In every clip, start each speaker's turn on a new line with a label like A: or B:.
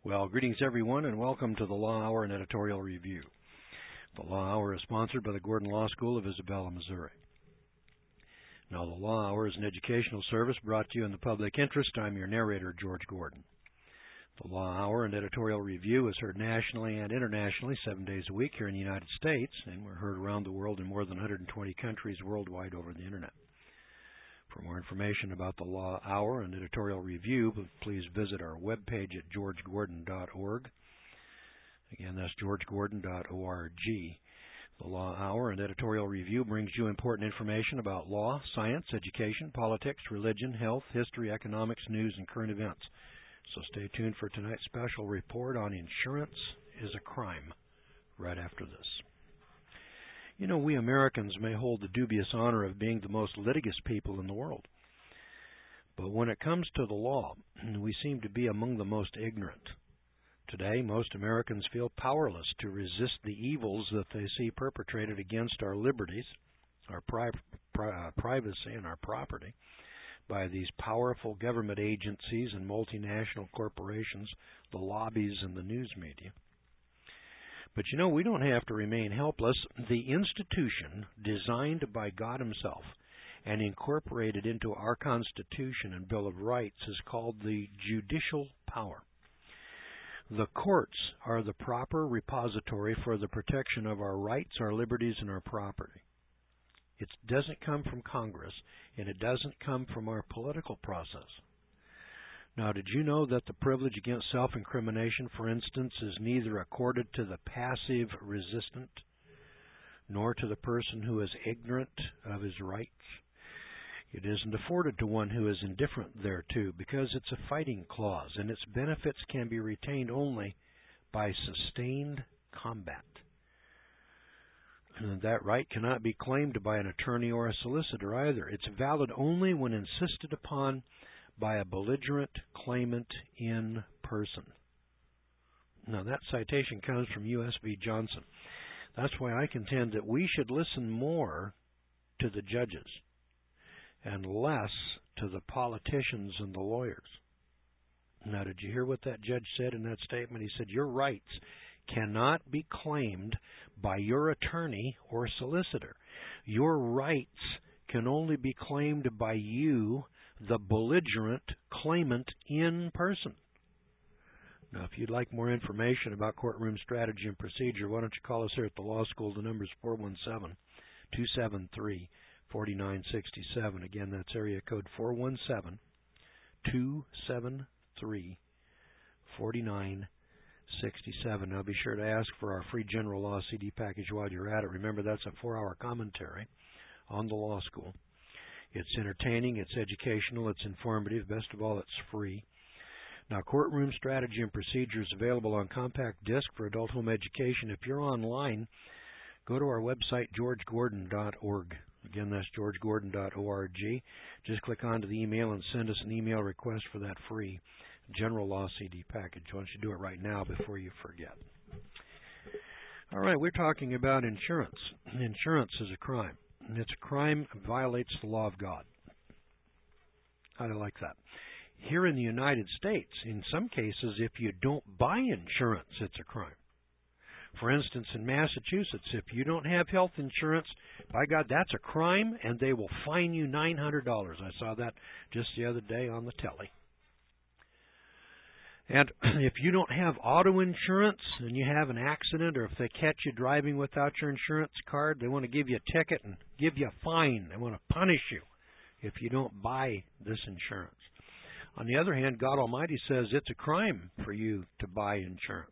A: Well, greetings everyone, and welcome to the Law Hour and Editorial Review. The Law Hour is sponsored by the Gordon Law School of Isabella, Missouri. Now, the Law Hour is an educational service brought to you in the public interest. I'm your narrator, George Gordon. The Law Hour and Editorial Review is heard nationally and internationally 7 days a week here in the United States, and we're heard around the world in more than 120 countries worldwide over the Internet. For more information about the Law Hour and Editorial Review, please visit our webpage at georgegordon.org. Again, that's georgegordon.org. The Law Hour and Editorial Review brings you important information about law, science, education, politics, religion, health, history, economics, news, and current events. So stay tuned for tonight's special report on Insurance is a Crime right after this. You know, we Americans may hold the dubious honor of being the most litigious people in the world. But when it comes to the law, we seem to be among the most ignorant. Today, most Americans feel powerless to resist the evils that they see perpetrated against our liberties, our privacy, and our property by these powerful government agencies and multinational corporations, the lobbies, and the news media. But you know, we don't have to remain helpless. The institution designed by God Himself and incorporated into our Constitution and Bill of Rights is called the judicial power. The courts are the proper repository for the protection of our rights, our liberties, and our property. It doesn't come from Congress, and it doesn't come from our political process. Now, did you know that the privilege against self-incrimination, for instance, is neither accorded to the passive resistant nor to the person who is ignorant of his rights? It isn't afforded to one who is indifferent thereto, because it's a fighting clause, and its benefits can be retained only by sustained combat. And that right cannot be claimed by an attorney or a solicitor either. It's valid only when insisted upon by a belligerent claimant in person. Now, that citation comes from U.S. v. Johnson. That's why I contend that we should listen more to the judges and less to the politicians and the lawyers. Now, did you hear what that judge said in that statement? He said, your rights cannot be claimed by your attorney or solicitor. Your rights can only be claimed by you, the belligerent claimant in person. Now, if you'd like more information about courtroom strategy and procedure, why don't you call us here at the law school? The number is 417-273-4967. Again, that's area code 417-273-4967. Now, be sure to ask for our free general law CD package while you're at it. Remember, that's a 4-hour commentary on the law school. It's entertaining, it's educational, it's informative. Best of all, it's free. Now, Courtroom Strategy and Procedure is available on compact disc for adult home education. If you're online, go to our website, georgegordon.org. Again, that's georgegordon.org. Just click onto the email and send us an email request for that free general law CD package. Why don't you do it right now before you forget? All right, we're talking about insurance. Insurance is a crime. And it's a crime that violates the law of God. How do you like that? Here in the United States, in some cases, if you don't buy insurance, it's a crime. For instance, in Massachusetts, if you don't have health insurance, by God, that's a crime, and they will fine you $900. I saw that just the other day on the telly. And if you don't have auto insurance and you have an accident, or if they catch you driving without your insurance card, they want to give you a ticket and give you a fine. They want to punish you if you don't buy this insurance. On the other hand, God Almighty says it's a crime for you to buy insurance.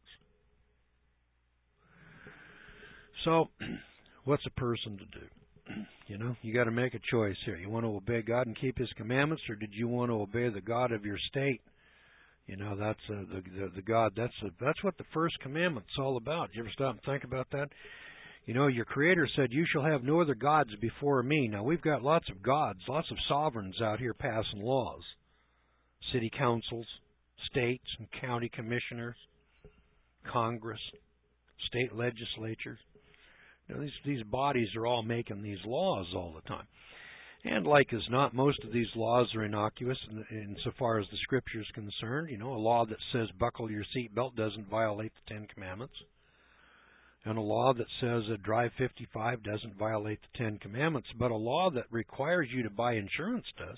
A: So, what's a person to do? You know, you got to make a choice here. You want to obey God and keep His commandments, or did you want to obey the God of your state? You know, that's the God. That's what the first commandment's all about. You ever stop and think about that? You know, your Creator said, "You shall have no other gods before me." Now, we've got lots of gods, lots of sovereigns out here passing laws. City councils, states and county commissioners, Congress, state legislatures. You know, these bodies are all making these laws all the time. And like as not, most of these laws are innocuous insofar as the Scripture is concerned. You know, a law that says buckle your seatbelt doesn't violate the Ten Commandments. And a law that says drive 55 doesn't violate the Ten Commandments. But a law that requires you to buy insurance does.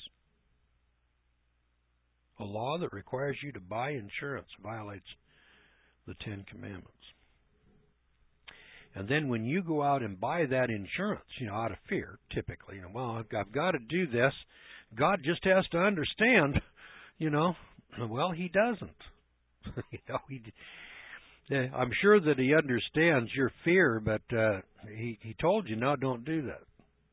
A: A law that requires you to buy insurance violates the Ten Commandments. And then when you go out and buy that insurance, you know, out of fear, typically, you know, well, I've got to do this. God just has to understand, you know. Well, He doesn't. You know, I'm sure that He understands your fear, but He told you, no, don't do that.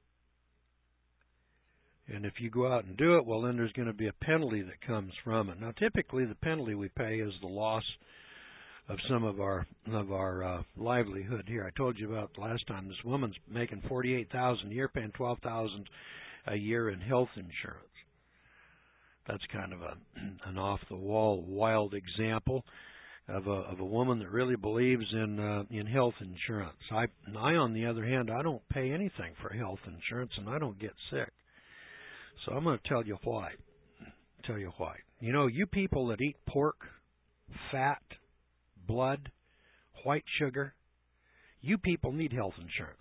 A: And if you go out and do it, well, then there's going to be a penalty that comes from it. Now, typically, the penalty we pay is the loss of some of our livelihood here. I told you about last time. This woman's making $48,000 a year, paying $12,000 a year in health insurance. That's kind of an off-the-wall, wild example of a woman that really believes in health insurance. I, on the other hand, I don't pay anything for health insurance, and I don't get sick. So I'm going to tell you why. You know, you people that eat pork, fat, blood, white sugar, you people need health insurance.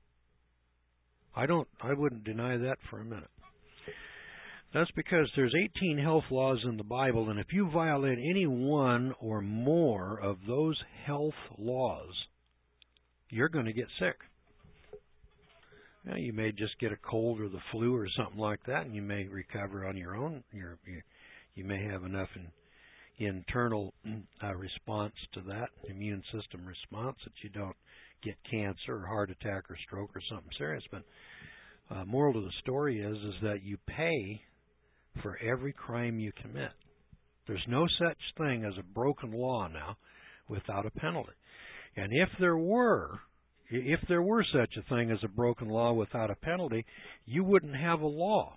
A: I wouldn't deny that for a minute. That's because there's 18 health laws in the Bible, and if you violate any one or more of those health laws, you're going to get sick. Now, you may just get a cold or the flu or something like that, and you may recover on your own. You may have enough internal response to that, immune system response, that you don't get cancer or heart attack or stroke or something serious. But moral of the story is that you pay for every crime you commit. There's no such thing as a broken law now without a penalty. And if there were such a thing as a broken law without a penalty, you wouldn't have a law.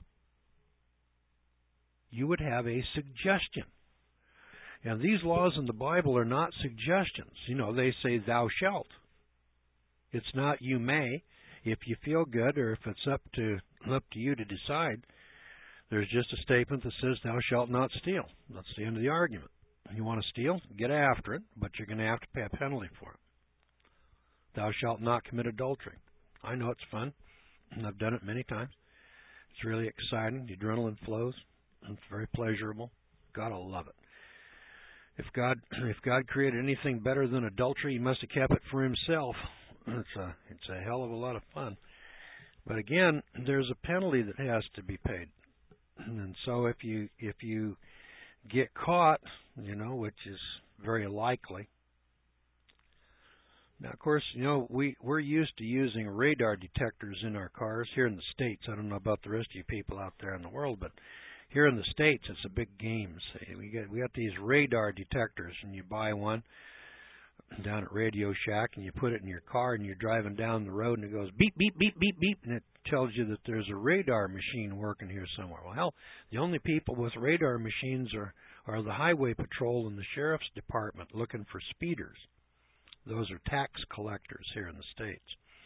A: You would have a suggestion. And these laws in the Bible are not suggestions. You know, they say, thou shalt. It's not you may. If you feel good or if it's up to you to decide, there's just a statement that says, thou shalt not steal. That's the end of the argument. You want to steal? Get after it, but you're going to have to pay a penalty for it. Thou shalt not commit adultery. I know it's fun, and I've done it many times. It's really exciting. The adrenaline flows. It's very pleasurable. Gotta love it. If God created anything better than adultery, He must have kept it for Himself. It's a hell of a lot of fun. But again, there's a penalty that has to be paid. And so if you get caught, you know, which is very likely. Now, of course, you know, we're used to using radar detectors in our cars here in the States. I don't know about the rest of you people out there in the world, but here in the States, it's a big game. See, we got these radar detectors, and you buy one down at Radio Shack, and you put it in your car, and you're driving down the road, and it goes beep, beep, beep, beep, beep, and it tells you that there's a radar machine working here somewhere. Well, hell, the only people with radar machines are the Highway Patrol and the Sheriff's Department looking for speeders. Those are tax collectors here in the States.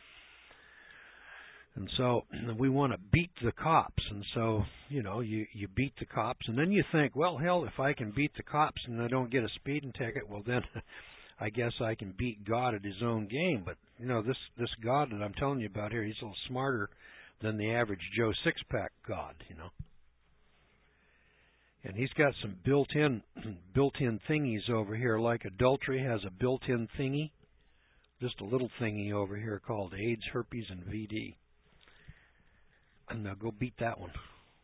A: And so we want to beat the cops. And so, you know, you beat the cops. And then you think, well, hell, if I can beat the cops and I don't get a speeding ticket, well, then I guess I can beat God at His own game. But, you know, this God that I'm telling you about here, He's a little smarter than the average Joe Six-Pack God, you know. And He's got some built-in thingies over here, like adultery has a built-in thingy. Just a little thingy over here called AIDS, herpes, and VD. And now go beat that one.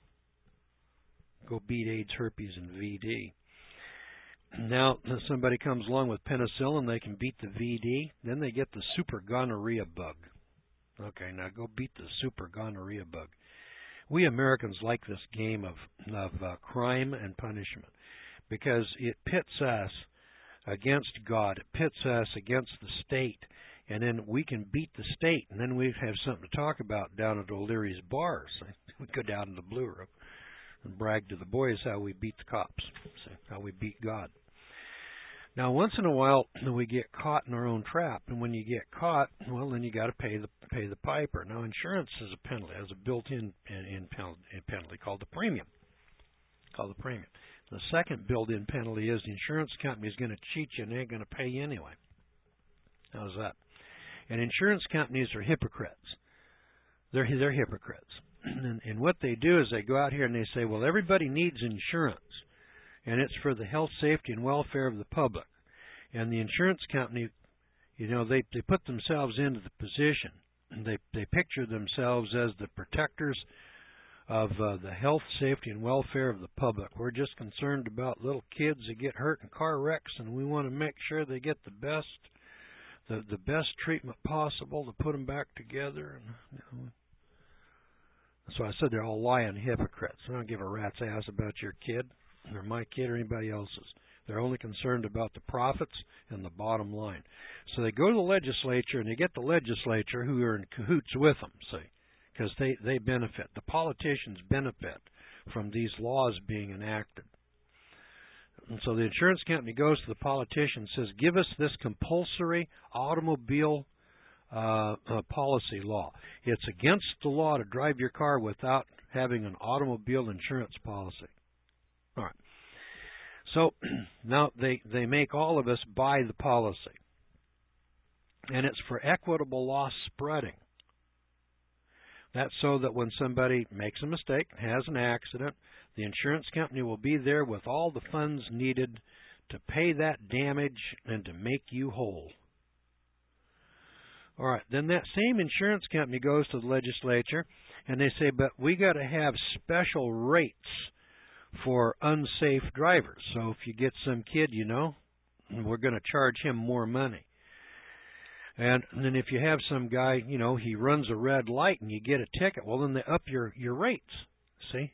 A: Go beat AIDS, herpes, and VD. Now, if somebody comes along with penicillin, they can beat the VD. Then they get the super gonorrhea bug. Okay, now go beat the super gonorrhea bug. We Americans like this game of crime and punishment because it pits us against God. It pits us against the state. And then we can beat the state. And then we have something to talk about down at O'Leary's bars. We go down in the Blue Room and brag to the boys how we beat the cops, how we beat God. Now, once in a while, we get caught in our own trap, and when you get caught, well, then you got to pay the piper. Now, insurance is a penalty, has a built-in penalty called the premium. The second built-in penalty is the insurance company is going to cheat you and they ain't going to pay you anyway. How's that? And insurance companies are hypocrites. They're hypocrites. And what they do is they go out here and they say, well, everybody needs insurance, and it's for the health, safety, and welfare of the public. And the insurance company, they put themselves into the position. They picture themselves as the protectors of the health, safety, and welfare of the public. We're just concerned about little kids that get hurt in car wrecks, and we want to make sure they get the best treatment possible to put them back together. And so I said they're all lying hypocrites. I don't give a rat's ass about your kid, or my kid, or anybody else's. They're only concerned about the profits and the bottom line. So they go to the legislature, and they get the legislature who are in cahoots with them, see, because they benefit. The politicians benefit from these laws being enacted. And so the insurance company goes to the politician and says, give us this compulsory automobile policy law. It's against the law to drive your car without having an automobile insurance policy. All right. So now they make all of us buy the policy. And it's for equitable loss spreading. That's so that when somebody makes a mistake, has an accident, the insurance company will be there with all the funds needed to pay that damage and to make you whole. All right, then that same insurance company goes to the legislature and they say, but we got to have special rates for unsafe drivers. So if you get some kid, we're going to charge him more money. And then if you have some guy, he runs a red light and you get a ticket, well, then they up your rates, see?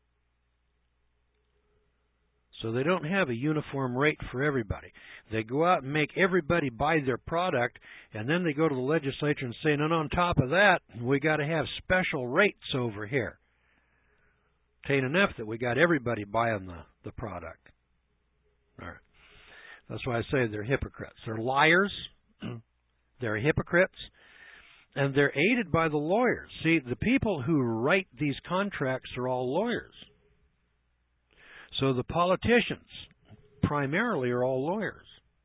A: So they don't have a uniform rate for everybody. They go out and make everybody buy their product, and then they go to the legislature and say, and on top of that, we got to have special rates over here. It ain't enough that we got everybody buying the product. All right. That's why I say they're hypocrites. They're liars. They're hypocrites. And they're aided by the lawyers. See, the people who write these contracts are all lawyers. So the politicians primarily are all lawyers.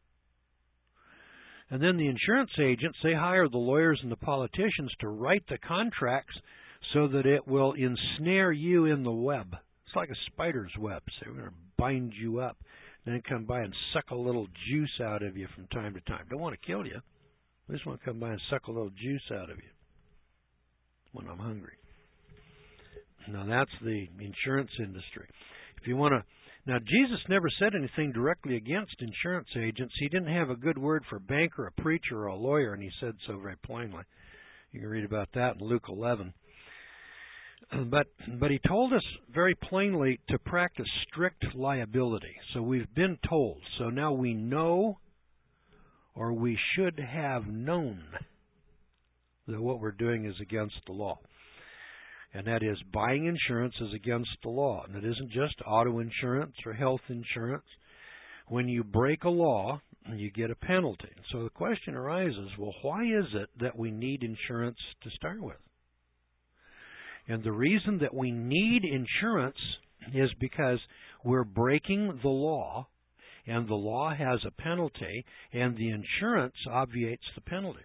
A: And then the insurance agents, they hire the lawyers and the politicians to write the contracts so that it will ensnare you in the web. It's like a spider's web. So we're going to bind you up, then come by and suck a little juice out of you from time to time. Don't want to kill you. I just want to come by and suck a little juice out of you when I'm hungry. Now that's the insurance industry. If you want to, now Jesus never said anything directly against insurance agents. He didn't have a good word for a banker, a preacher, or a lawyer, and he said so very plainly. You can read about that in Luke 11. But he told us very plainly to practice strict liability. So we've been told. So now we know, or we should have known, that what we're doing is against the law. And that is, buying insurance is against the law. And it isn't just auto insurance or health insurance. When you break a law, you get a penalty. So the question arises, well, why is it that we need insurance to start with? And the reason that we need insurance is because we're breaking the law, and the law has a penalty, and the insurance obviates the penalty.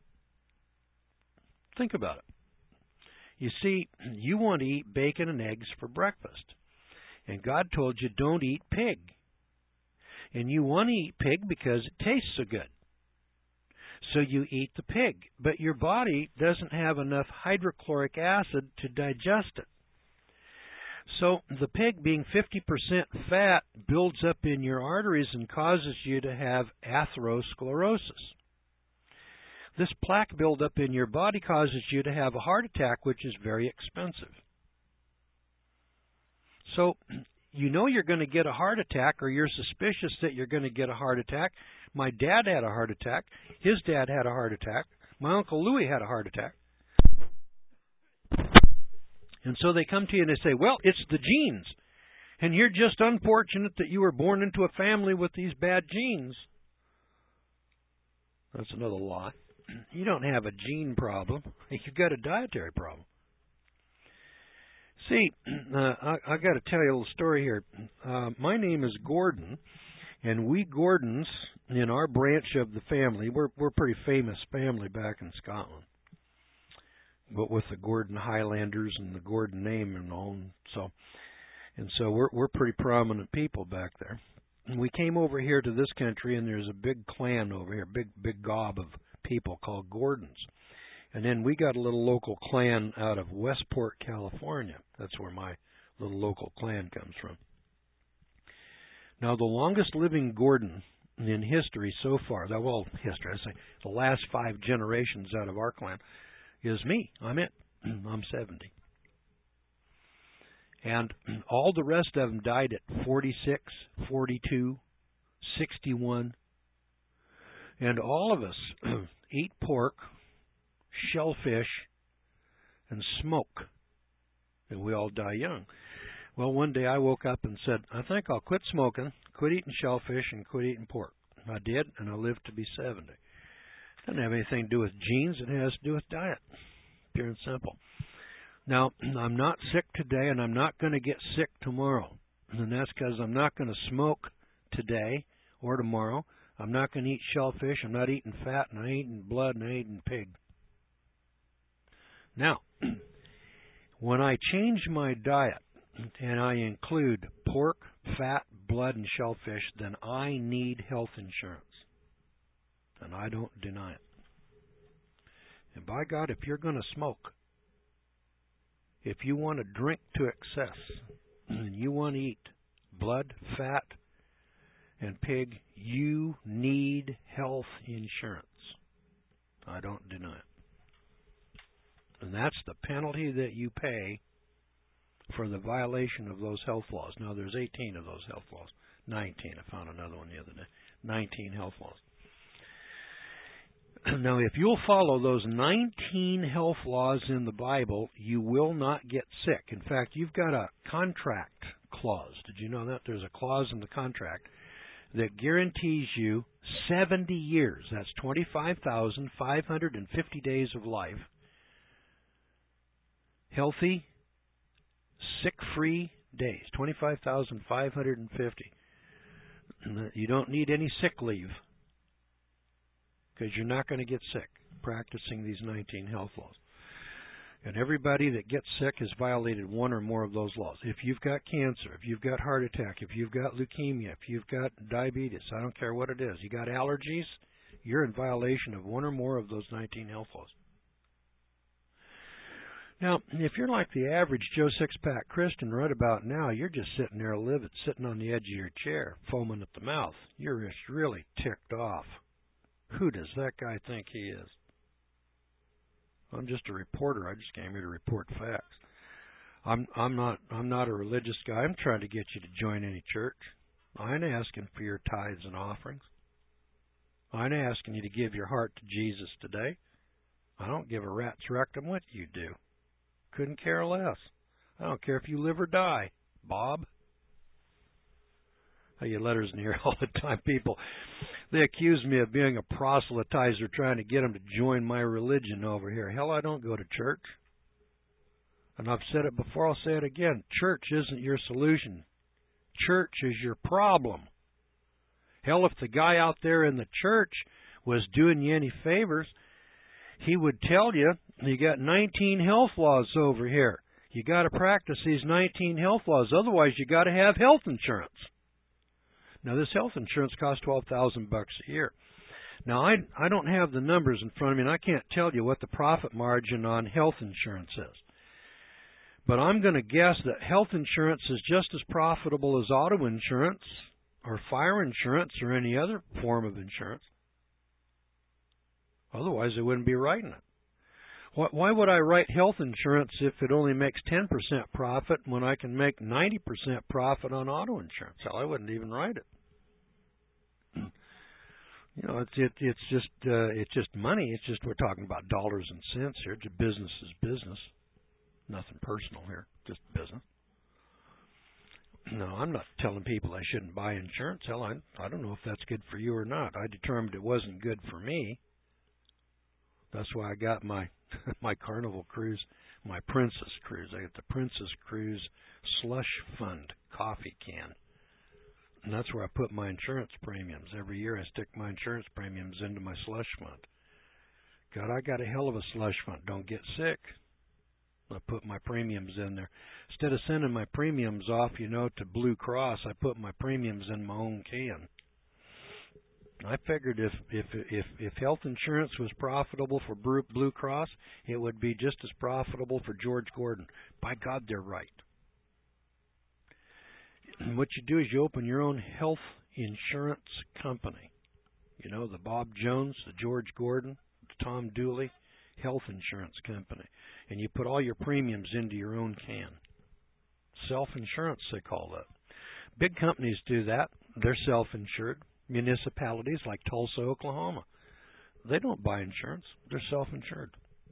A: Think about it. You see, you want to eat bacon and eggs for breakfast, and God told you don't eat pig. And you want to eat pig because it tastes so good. So you eat the pig, but your body doesn't have enough hydrochloric acid to digest it. So the pig, being 50% fat, builds up in your arteries and causes you to have atherosclerosis. This plaque buildup in your body causes you to have a heart attack, which is very expensive. So you know you're going to get a heart attack, or you're suspicious that you're going to get a heart attack. My dad had a heart attack. His dad had a heart attack. My Uncle Louis had a heart attack. And so they come to you and they say, well, it's the genes. And you're just unfortunate that you were born into a family with these bad genes. That's another lie. You don't have a gene problem. You've got a dietary problem. See, I got to tell you a little story here. My name is Gordon, and we Gordons in our branch of the family, we're a pretty famous family back in Scotland. But with the Gordon Highlanders and the Gordon name and all, so we're pretty prominent people back there. And we came over here to this country, and there's a big clan over here, big gob of people called Gordons. And then we got a little local clan out of Westport, California. That's where my little local clan comes from. Now, the longest living Gordon in history so far, the last 5 generations out of our clan, is me. I'm it. I'm 70. And all the rest of them died at 46, 42, 61. And all of us eat pork, shellfish, and smoke. And we all die young. Well, one day I woke up and said, I think I'll quit smoking, quit eating shellfish, and quit eating pork. I did, and I lived to be 70. It doesn't have anything to do with genes. It has to do with diet. Pure and simple. Now, I'm not sick today, and I'm not going to get sick tomorrow. And that's because I'm not going to smoke today or tomorrow. I'm not going to eat shellfish. I'm not eating fat, and I ain't eating blood, and I ain't eating pig. Now, when I change my diet and I include pork, fat, blood, and shellfish, then I need health insurance. And I don't deny it. And by God, if you're going to smoke, if you want to drink to excess, and you want to eat blood, fat, and pig, you need health insurance. I don't deny it. And that's the penalty that you pay for the violation of those health laws. Now, there's 18 of those health laws. 19. I found another one the other day. 19 health laws. Now, if you'll follow those 19 health laws in the Bible, you will not get sick. In fact, you've got a contract clause. Did you know that? There's a clause in the contract that guarantees you 70 years. That's 25,550 days of life. Healthy, sick-free days. 25,550. You don't need any sick leave, because you're not going to get sick practicing these 19 health laws. And everybody that gets sick has violated one or more of those laws. If you've got cancer, if you've got heart attack, if you've got leukemia, if you've got diabetes, I don't care what it is, you got allergies, you're in violation of one or more of those 19 health laws. Now, if you're like the average Joe Six-Pack Christian right about now, you're just sitting there sitting on the edge of your chair, foaming at the mouth. You're just really ticked off. Who does that guy think he is? I'm just a reporter. I just came here to report facts. I'm not a religious guy. I'm trying to get you to join any church. I ain't asking for your tithes and offerings. I ain't asking you to give your heart to Jesus today. I don't give a rat's rectum what you do. Couldn't care less. I don't care if you live or die, Bob. I get letters in here all the time. People, they accuse me of being a proselytizer trying to get them to join my religion over here. Hell, I don't go to church. And I've said it before, I'll say it again. Church isn't your solution. Church is your problem. Hell, if the guy out there in the church was doing you any favors, he would tell you, you got 19 health laws over here. You got to practice these 19 health laws. Otherwise, you got to have health insurance. Now, this health insurance costs $12,000 a year. Now, I don't have the numbers in front of me, and I can't tell you what the profit margin on health insurance is. But I'm going to guess that health insurance is just as profitable as auto insurance or fire insurance or any other form of insurance. Otherwise, they wouldn't be writing it. Why would I write health insurance if it only makes 10% profit when I can make 90% profit on auto insurance? Hell, I wouldn't even write it. You know, it's just money. It's just we're talking about dollars and cents here. Business is business. Nothing personal here, just business. No, I'm not telling people I shouldn't buy insurance. Hell, I don't know if that's good for you or not. I determined it wasn't good for me. That's why I got my my Carnival Cruise, my Princess Cruise. I got the Princess Cruise Slush Fund coffee can. And that's where I put my insurance premiums. Every year I stick my insurance premiums into my slush fund. God, I got a hell of a slush fund. Don't get sick. I put my premiums in there. Instead of sending my premiums off, to Blue Cross, I put my premiums in my own can. I figured if health insurance was profitable for Blue Cross, it would be just as profitable for George Gordon. By God, they're right. And what you do is you open your own health insurance company. The Bob Jones, the George Gordon, the Tom Dooley health insurance company. And you put all your premiums into your own can. Self-insurance, they call that. Big companies do that. They're self-insured. Municipalities like Tulsa, Oklahoma, they don't buy insurance. They're self-insured.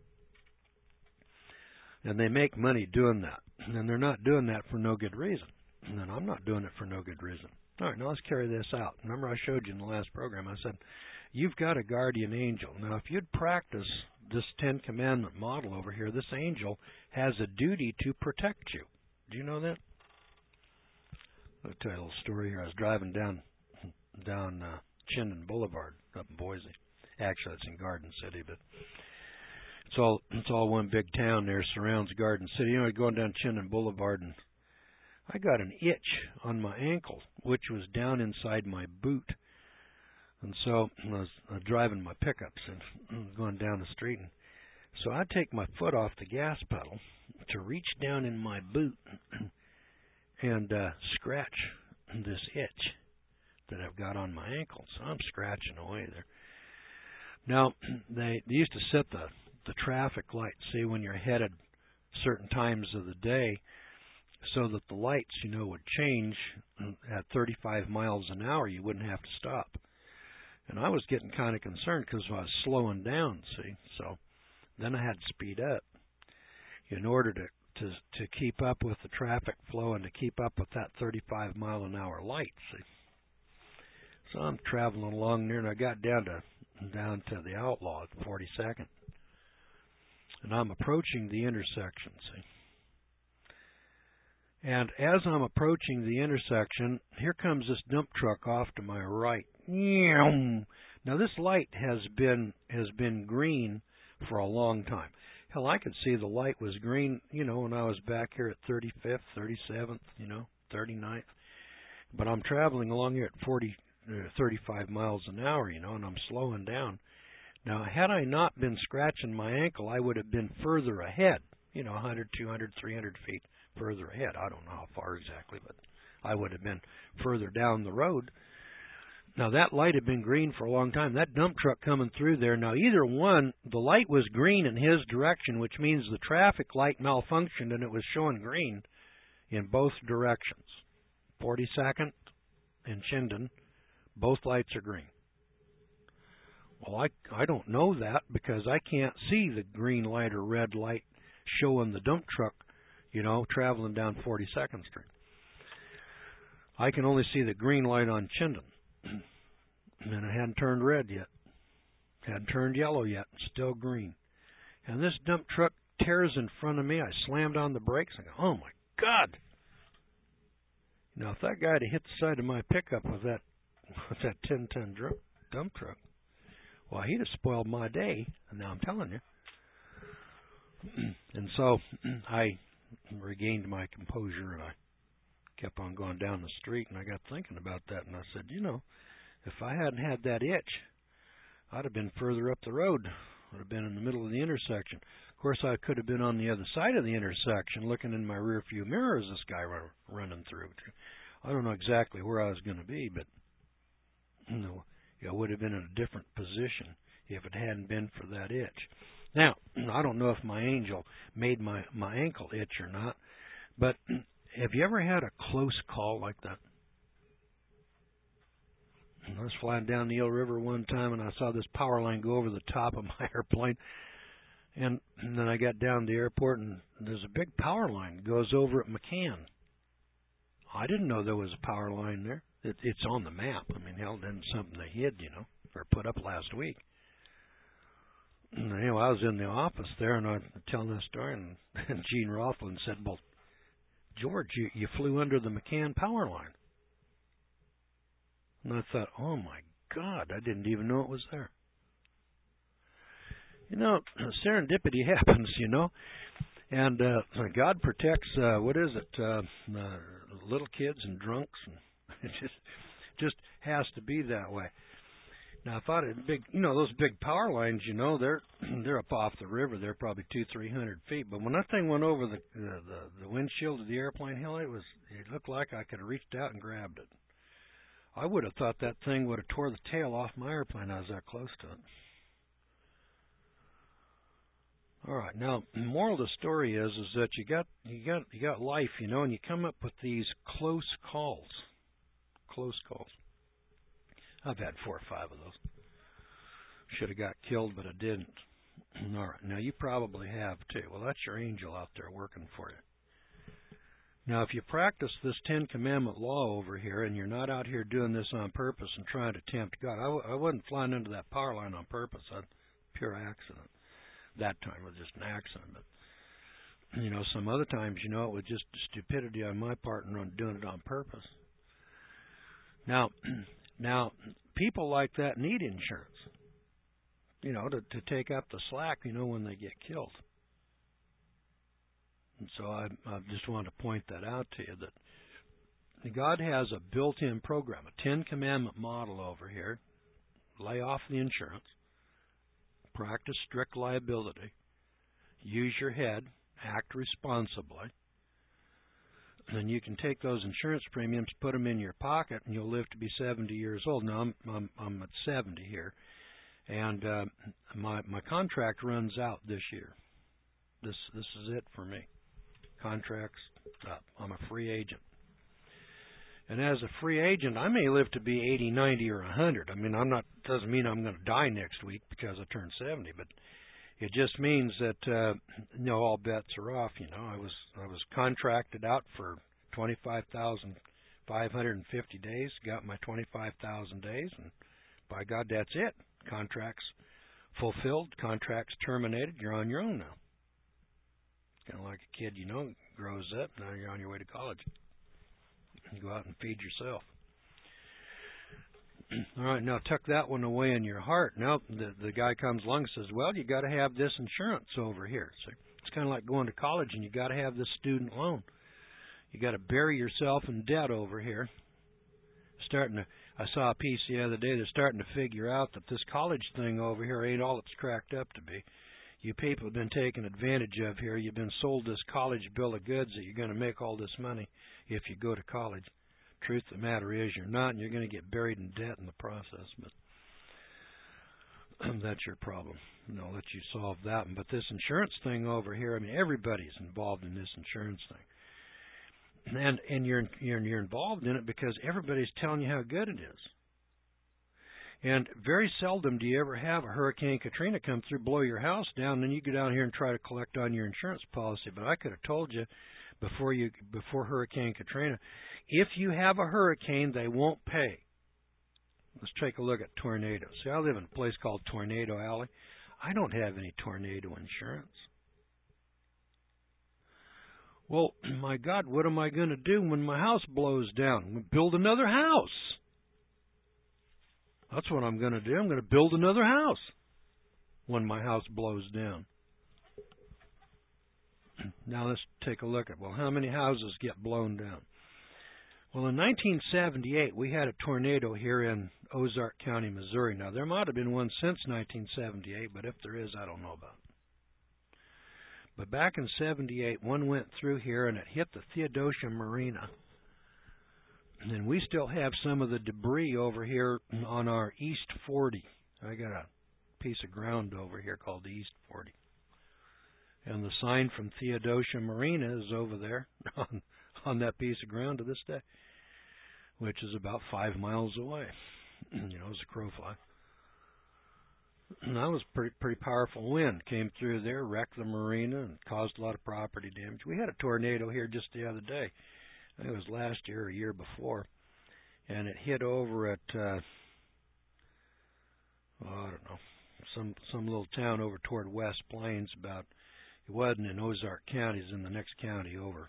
A: And they make money doing that. And they're not doing that for no good reason. And I'm not doing it for no good reason. All right, now let's carry this out. Remember I showed you in the last program, I said, you've got a guardian angel. Now, if you'd practice this Ten Commandment model over here, this angel has a duty to protect you. Do you know that? I'll tell you a little story here. I was driving down Chinden Boulevard up in Boise. Actually, it's in Garden City, but it's all one big town there, surrounds Garden City. Going down Chinden Boulevard, and I got an itch on my ankle, which was down inside my boot. And so I was driving my pickups and going down the street. And so I take my foot off the gas pedal to reach down in my boot and scratch this itch that I've got on my ankle. So I'm scratching away there. Now, they used to set the traffic lights, see, when you're headed certain times of the day, so that the lights, would change at 35 miles an hour. You wouldn't have to stop. And I was getting kind of concerned because I was slowing down, see. So then I had to speed up in order to keep up with the traffic flow and to keep up with that 35 mile an hour light, see. So I'm traveling along there, and I got down to the Outlaw at 42nd. And I'm approaching the intersection, see. And as I'm approaching the intersection, here comes this dump truck off to my right. Now this light has been green for a long time. Hell, I could see the light was green, when I was back here at 35th, 37th, 39th. But I'm traveling along here at 35 miles an hour, and I'm slowing down. Now, had I not been scratching my ankle, I would have been further ahead, 100, 200, 300 feet further ahead. I don't know how far exactly, but I would have been further down the road. Now, that light had been green for a long time. That dump truck coming through there, now either one, the light was green in his direction, which means the traffic light malfunctioned and it was showing green in both directions. 42nd and Chinden, both lights are green. Well, I don't know that because I can't see the green light or red light showing the dump truck, traveling down 42nd Street. I can only see the green light on Chinden. And it hadn't turned red yet. Hadn't turned yellow yet. Still green. And this dump truck tears in front of me. I slammed on the brakes. I go, oh, my God. Now, if that guy had hit the side of my pickup with that 10-ton dump truck, well, he'd have spoiled my day. And now I'm telling you. And so I regained my composure, and I kept on going down the street, and I got thinking about that, and I said, if I hadn't had that itch, I'd have been further up the road. I'd have been in the middle of the intersection. Of course, I could have been on the other side of the intersection looking in my rearview mirror as this guy running through. I don't know exactly where I was going to be, but I would have been in a different position if it hadn't been for that itch. Now, I don't know if my angel made my ankle itch or not, but have you ever had a close call like that? I was flying down the Eel River one time, and I saw this power line go over the top of my airplane. And then I got down to the airport, and there's a big power line that goes over at McCann. I didn't know there was a power line there. It's on the map. I mean, hell, then something they hid, or put up last week. And anyway, I was in the office there, and I was telling this story, and Gene Rothland said, well, George, you flew under the McCann power line. And I thought, oh, my God, I didn't even know it was there. Serendipity happens, and God protects, little kids and drunks, and it just has to be that way. Now, if I had those big power lines, they're up off the river. They're probably 200-300 feet. But when that thing went over the windshield of the airplane, hell, it looked like I could have reached out and grabbed it. I would have thought that thing would have tore the tail off my airplane. I was that close to it. All right. Now, the moral of the story is that you got life, and you come up with these close calls. Close calls. I've had 4 or 5 of those. Should have got killed, but I didn't. All right. Now, you probably have, too. Well, that's your angel out there working for you. Now, if you practice this 10 Commandment law over here, and you're not out here doing this on purpose and trying to tempt God, I wasn't flying into that power line on purpose. Pure accident. That time it was just an accident. But, some other times, it was just stupidity on my part and doing it on purpose. Now, people like that need insurance, to take up the slack, when they get killed. And so I just wanted to point that out to you, that God has a built-in program, a 10 Commandment model over here. Lay off the insurance. Practice strict liability. Use your head. Act responsibly. And you can take those insurance premiums, put them in your pocket, and you'll live to be 70 years old. Now, I'm at 70 here, and my contract runs out this year. This is it for me. Contract's up. I'm a free agent. And as a free agent, I may live to be 80, 90, or 100. I mean, doesn't mean I'm going to die next week because I turned 70, but it just means that all bets are off. I was contracted out for 25,550 days. Got my 25,000 days, and by God, that's it. Contracts fulfilled. Contracts terminated. You're on your own now. Kind of like a kid, grows up. Now you're on your way to college. You go out and feed yourself. All right, now tuck that one away in your heart. Now the guy comes along and says, well, you got to have this insurance over here. So it's kind of like going to college, and you got to have this student loan. You got to bury yourself in debt over here. I saw a piece the other day. They're starting to figure out that this college thing over here ain't all it's cracked up to be. You people have been taken advantage of here. You've been sold this college bill of goods that you're going to make all this money if you go to college. Truth of the matter is you're not, and you're going to get buried in debt in the process. But that's your problem. I'll let you solve that one. But this insurance thing over here, I mean, everybody's involved in this insurance thing. And you're involved in it because everybody's telling you how good it is. And very seldom do you ever have a Hurricane Katrina come through, blow your house down, and then you go down here and try to collect on your insurance policy. But I could have told you before Hurricane Katrina, if you have a hurricane, they won't pay. Let's take a look at tornadoes. See, I live in a place called Tornado Alley. I don't have any tornado insurance. Well, my God, what am I going to do when my house blows down? Build another house. That's what I'm going to do. I'm going to build another house when my house blows down. Now let's take a look at, how many houses get blown down? Well, in 1978, we had a tornado here in Ozark County, Missouri. Now, there might have been one since 1978, but if there is, I don't know about it. But back in 78, one went through here, and it hit the Theodosia Marina. And we still have some of the debris over here on our East 40. I got a piece of ground over here called the East 40. And the sign from Theodosia Marina is over there on that piece of ground to this day, which is about 5 miles away, as a crow fly. And that was pretty powerful wind. Came through there, wrecked the marina, and caused a lot of property damage. We had a tornado here just the other day. I think it was last year or year before, and it hit over at I don't know, some little town over toward West Plains. About it wasn't in Ozark County, it was in the next county over,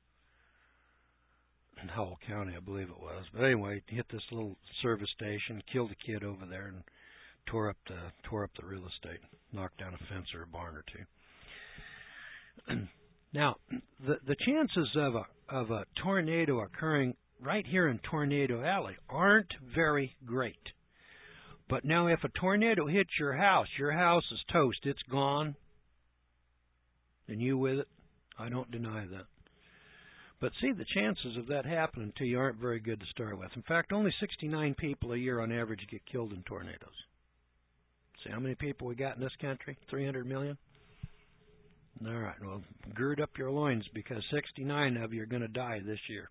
A: in Howell County, I believe it was. But anyway, it hit this little service station, killed a kid over there, and tore up the real estate, knocked down a fence or a barn or two. Now, the chances of a tornado occurring right here in Tornado Alley aren't very great. But now if a tornado hits your house is toast. It's gone. And you with it. I don't deny that. But see, the chances of that happening to you aren't very good to start with. In fact, only 69 people a year on average get killed in tornadoes. See how many people we got in this country? 300 million? All right, well, gird up your loins because 69 of you are going to die this year.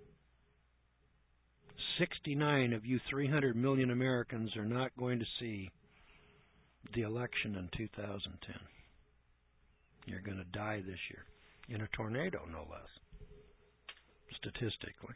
A: 69 of you 300 million Americans are not going to see the election in 2010. You're going to die this year. In a tornado, no less. Statistically.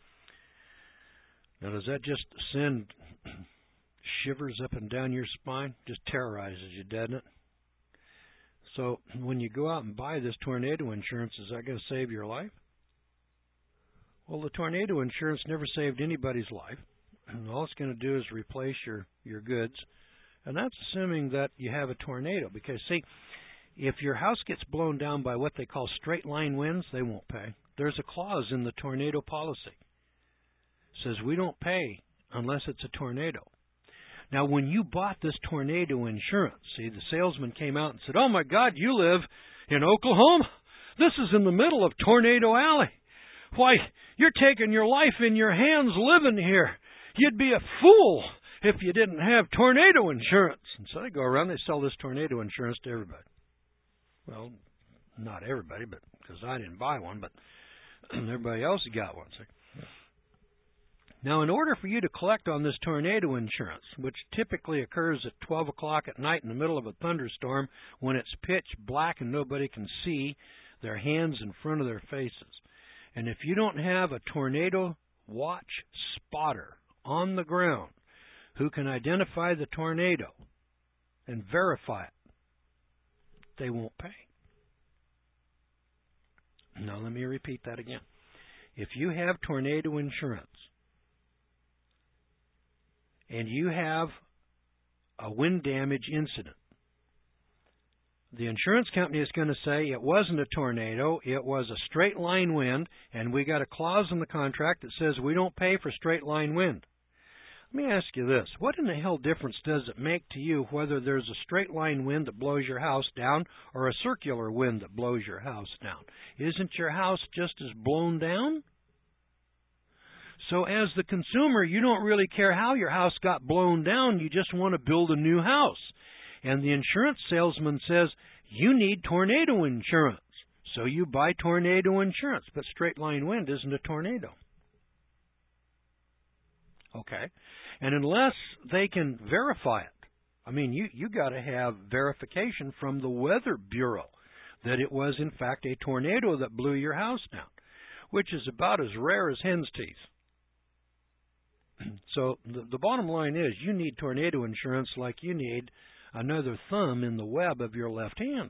A: Now, does that just send shivers up and down your spine? Just terrorizes you, doesn't it? So, when you go out and buy this tornado insurance, is that going to save your life? Well, the tornado insurance never saved anybody's life. And all it's going to do is replace your goods. And that's assuming that you have a tornado. Because, see, if your house gets blown down by what they call straight line winds, they won't pay. There's a clause in the tornado policy. It says we don't pay unless it's a tornado. Now, when you bought this tornado insurance, see, the salesman came out and said, "Oh, my God, you live in Oklahoma? This is in the middle of Tornado Alley. Why, you're taking your life in your hands living here. You'd be a fool if you didn't have tornado insurance." And so they go around, they sell this tornado insurance to everybody. Well, not everybody, but because I didn't buy one, but everybody else got one. So, now, in order for you to collect on this tornado insurance, which typically occurs at 12 o'clock at night in the middle of a thunderstorm when it's pitch black and nobody can see their hands in front of their faces, and if you don't have a tornado watch spotter on the ground who can identify the tornado and verify it, they won't pay. Now, let me repeat that again. If you have tornado insurance and you have a wind damage incident, the insurance company is going to say it wasn't a tornado, it was a straight line wind, and we got a clause in the contract that says we don't pay for straight line wind. Let me ask you this. What in the hell difference does it make to you whether there's a straight line wind that blows your house down or a circular wind that blows your house down? Isn't your house just as blown down? So as the consumer, you don't really care how your house got blown down. You just want to build a new house. And the insurance salesman says, you need tornado insurance. So you buy tornado insurance. But straight line wind isn't a tornado. Okay. And unless they can verify it, I mean, you got to have verification from the Weather Bureau that it was, in fact, a tornado that blew your house down, which is about as rare as hen's teeth. So the bottom line is you need tornado insurance like you need another thumb in the web of your left hand.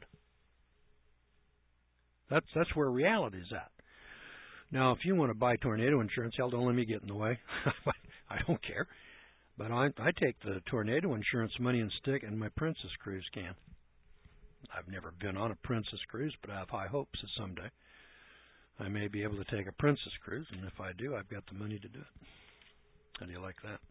A: That's where reality is at. Now, if you want to buy tornado insurance, hell, don't let me get in the way. I don't care. But I take the tornado insurance money and stick it in my Princess Cruise can. I've never been on a Princess Cruise, but I have high hopes that someday I may be able to take a Princess Cruise, and if I do, I've got the money to do it. How do you like that?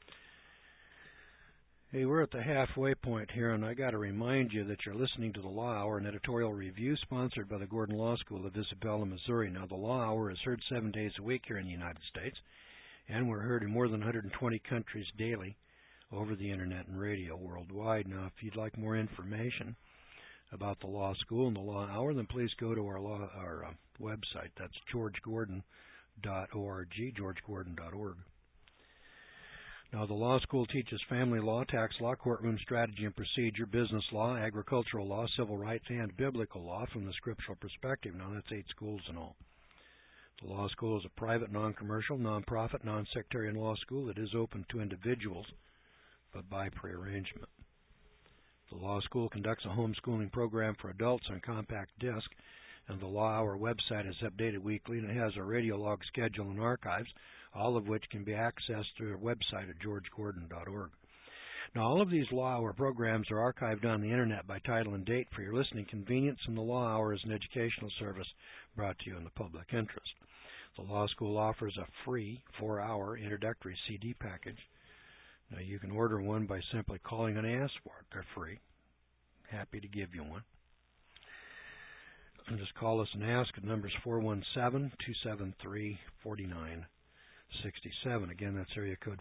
A: Hey, we're at the halfway point here, and I got to remind you that you're listening to the Law Hour, an editorial review sponsored by the Gordon Law School of Isabella, Missouri. Now, the Law Hour is heard 7 days a week here in the United States, and we're heard in more than 120 countries daily over the Internet and radio worldwide. Now, if you'd like more information about the Law School and the Law Hour, then please go to our website. That's georgegordon.org, georgegordon.org. Now, the law school teaches family law, tax law, courtroom strategy and procedure, business law, agricultural law, civil rights, and biblical law from the scriptural perspective. Now, that's 8 schools in all. The law school is a private, non-commercial, non-profit, non-sectarian law school that is open to individuals, but by prearrangement. The law school conducts a homeschooling program for adults on compact disc, and the Law Hour website is updated weekly, and it has a radio log schedule and archives, all of which can be accessed through our website at georgegordon.org. Now, all of these Law Hour programs are archived on the Internet by title and date for your listening convenience, and the Law Hour is an educational service brought to you in the public interest. The law school offers a free 4-hour introductory CD package. Now, you can order one by simply calling and ask for it. They're free. Happy to give you one. And just call us and ask. The number is 417-273-4967. Again, that's area code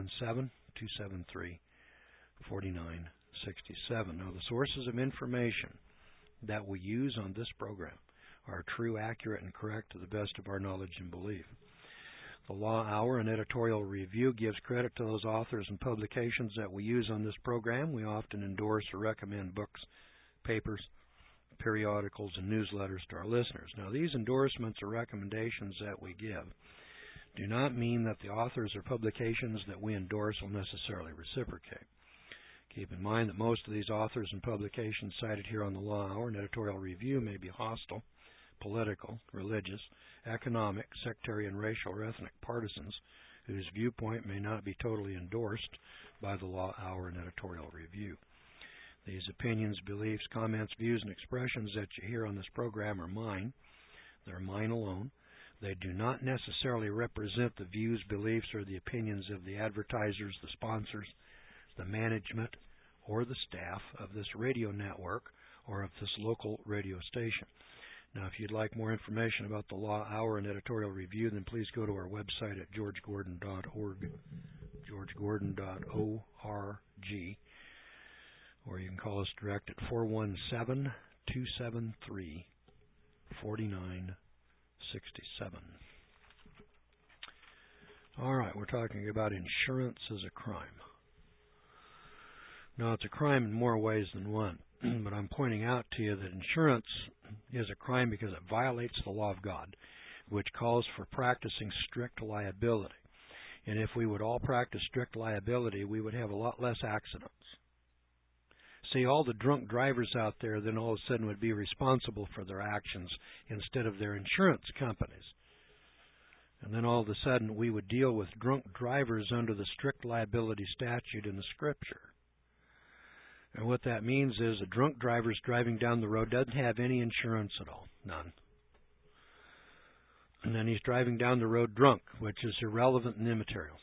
A: 417-273-4967. Now, the sources of information that we use on this program are true, accurate, and correct to the best of our knowledge and belief. The Law Hour and editorial review gives credit to those authors and publications that we use on this program. We often endorse or recommend books, papers, periodicals, and newsletters to our listeners. Now, these endorsements or recommendations that we give do not mean that the authors or publications that we endorse will necessarily reciprocate. Keep in mind that most of these authors and publications cited here on the Law Hour and editorial review may be hostile, political, religious, economic, sectarian, racial, or ethnic partisans whose viewpoint may not be totally endorsed by the Law Hour and editorial review. These opinions, beliefs, comments, views, and expressions that you hear on this program are mine. They're mine alone. They do not necessarily represent the views, beliefs, or the opinions of the advertisers, the sponsors, the management, or the staff of this radio network or of this local radio station. Now, if you'd like more information about the Law Hour and editorial review, then please go to our website at georgegordon.org, georgegordon.org, or you can call us direct at 417-273-4967. All right, we're talking about insurance as a crime. Now, it's a crime in more ways than one, but I'm pointing out to you that insurance is a crime because it violates the law of God, which calls for practicing strict liability. And if we would all practice strict liability, we would have a lot less accidents. See, all the drunk drivers out there then all of a sudden would be responsible for their actions instead of their insurance companies. And then all of a sudden we would deal with drunk drivers under the strict liability statute in the Scripture. And what that means is a drunk driver's driving down the road doesn't have any insurance at all, none. And then he's driving down the road drunk, which is irrelevant and immaterial.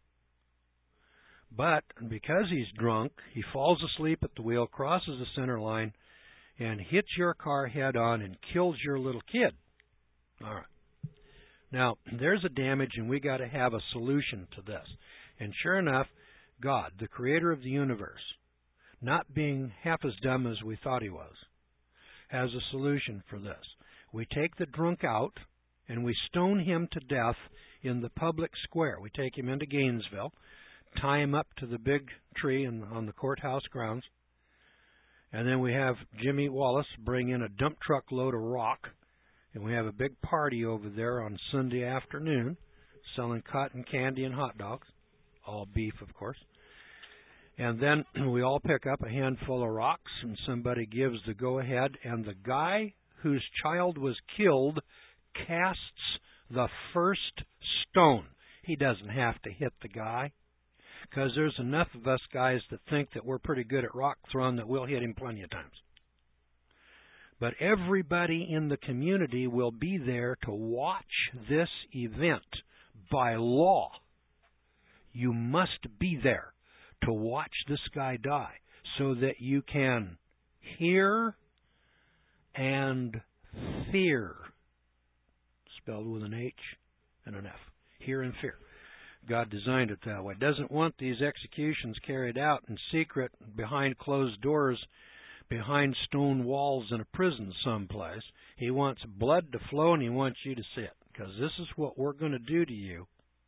A: But because he's drunk, he falls asleep at the wheel, crosses the center line, and hits your car head on and kills your little kid. All right. Now, there's a damage, and we got to have a solution to this. And sure enough, God, the creator of the universe, not being half as dumb as we thought he was, has a solution for this. We take the drunk out, and we stone him to death in the public square. We take him into Gainesville, tie him up to the big tree on the courthouse grounds, and then we have Jimmy Wallace bring in a dump truck load of rock, and we have a big party over there on Sunday afternoon selling cotton candy and hot dogs, all beef, of course. And then we all pick up a handful of rocks, and somebody gives the go-ahead, and the guy whose child was killed casts the first stone. He doesn't have to hit the guy, because there's enough of us guys that think that we're pretty good at rock throwing that we'll hit him plenty of times. But everybody in the community will be there to watch this event. By law, you must be there to watch this guy die so that you can hear and fear, spelled with an H and an F, hear and fear. God designed it that way. Doesn't want these executions carried out in secret, behind closed doors, behind stone walls in a prison someplace. He wants blood to flow, and he wants you to see it, because this is what we're going to do to you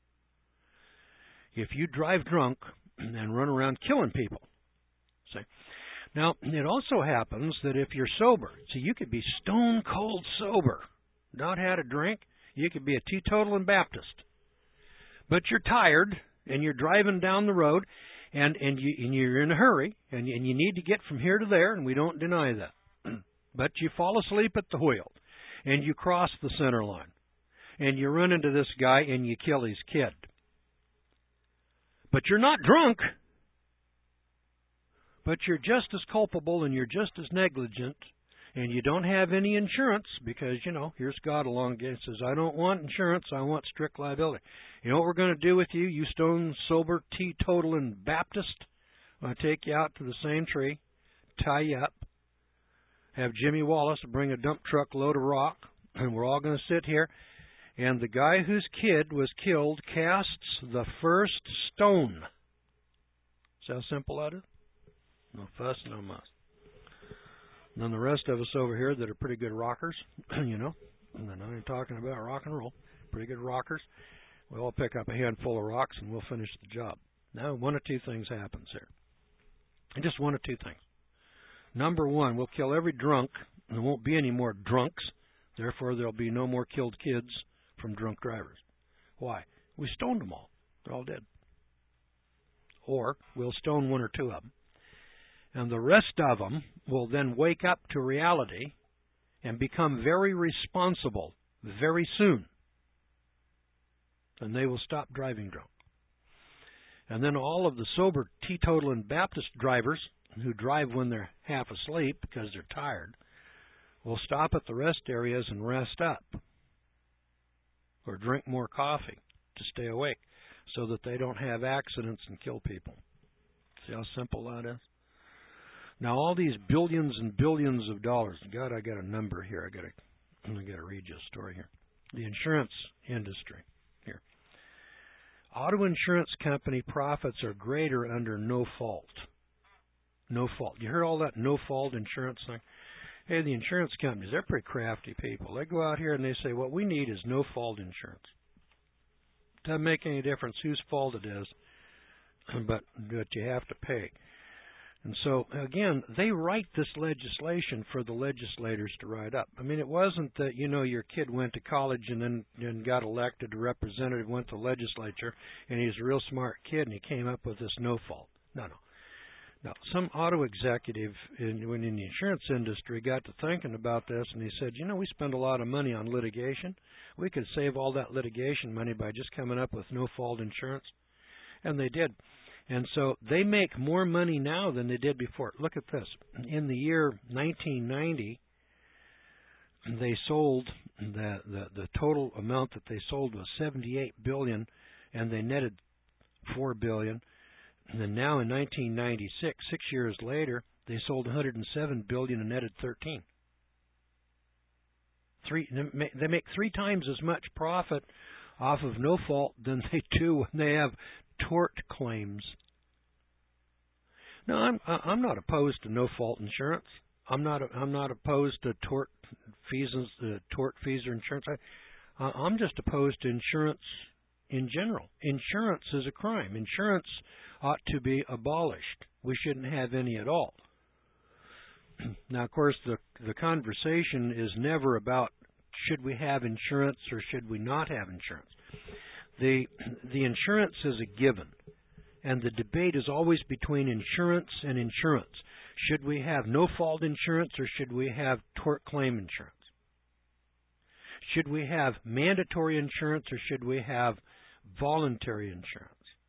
A: if you drive drunk and run around killing people. See? Now, it also happens that if you're sober, so you could be stone cold sober, not had a drink, You could be a teetotal and Baptist. But you're tired, and you're driving down the road, and you're in a hurry, and you need to get from here to there, and we don't deny that. But you fall asleep at the wheel, and you cross the center line, and you run into this guy, and you kill his kid. But you're not drunk. But you're just as culpable, and you're just as negligent, and you don't have any insurance because, here's God along and says, I don't want insurance, I want strict liability. You know what we're going to do with you, you stone, sober, teetotal, and Baptist? I'm going to take you out to the same tree, tie you up, have Jimmy Wallace bring a dump truck load of rock, and we're all going to sit here, and the guy whose kid was killed casts the first stone. See how simple that is? No fuss, no muss. And then the rest of us over here that are pretty good rockers, and then I'm talking about rock and roll, pretty good rockers, we'll all pick up a handful of rocks and we'll finish the job. Now, one of two things happens here. Just one of two things. Number one, we'll kill every drunk, and there won't be any more drunks. Therefore, there'll be no more killed kids from drunk drivers. Why? We stoned them all. They're all dead. Or we'll stone one or two of them. And the rest of them will then wake up to reality and become very responsible very soon. And they will stop driving drunk. And then all of the sober, teetotal, and Baptist drivers who drive when they're half asleep because they're tired will stop at the rest areas and rest up or drink more coffee to stay awake so that they don't have accidents and kill people. See how simple that is? Now, all these billions and billions of dollars. God, I got a number here. I got to read you a story here. The insurance industry here. Auto insurance company profits are greater under no fault. No fault. You heard all that no fault insurance thing? Hey, the insurance companies, they're pretty crafty people. They go out here and they say, what we need is no fault insurance. Doesn't make any difference whose fault it is, but you have to pay. And so, again, they write this legislation for the legislators to write up. I mean, it wasn't that, your kid went to college and then got elected a representative, went to the legislature, and he's a real smart kid, and he came up with this no fault. No. Now, some auto executive in the insurance industry got to thinking about this, and he said, we spend a lot of money on litigation. We could save all that litigation money by just coming up with no-fault insurance. And they did. And so they make more money now than they did before. Look at this. In the year 1990, they sold, the total amount that they sold was $78 billion, and they netted $4 billion. And then now in 1996, 6 years later, they sold $107 billion and netted 13. They make 3 times as much profit off of no fault than they do when they have tort claims. Now, I'm not opposed to no fault insurance. I'm not opposed to tort fees or insurance. I'm just opposed to insurance in general. Insurance is a crime. Insurance ought to be abolished. We shouldn't have any at all. Now, of course, the conversation is never about should we have insurance or should we not have insurance. The insurance is a given, and the debate is always between insurance and insurance. Should we have no-fault insurance or should we have tort claim insurance? Should we have mandatory insurance or should we have voluntary insurance?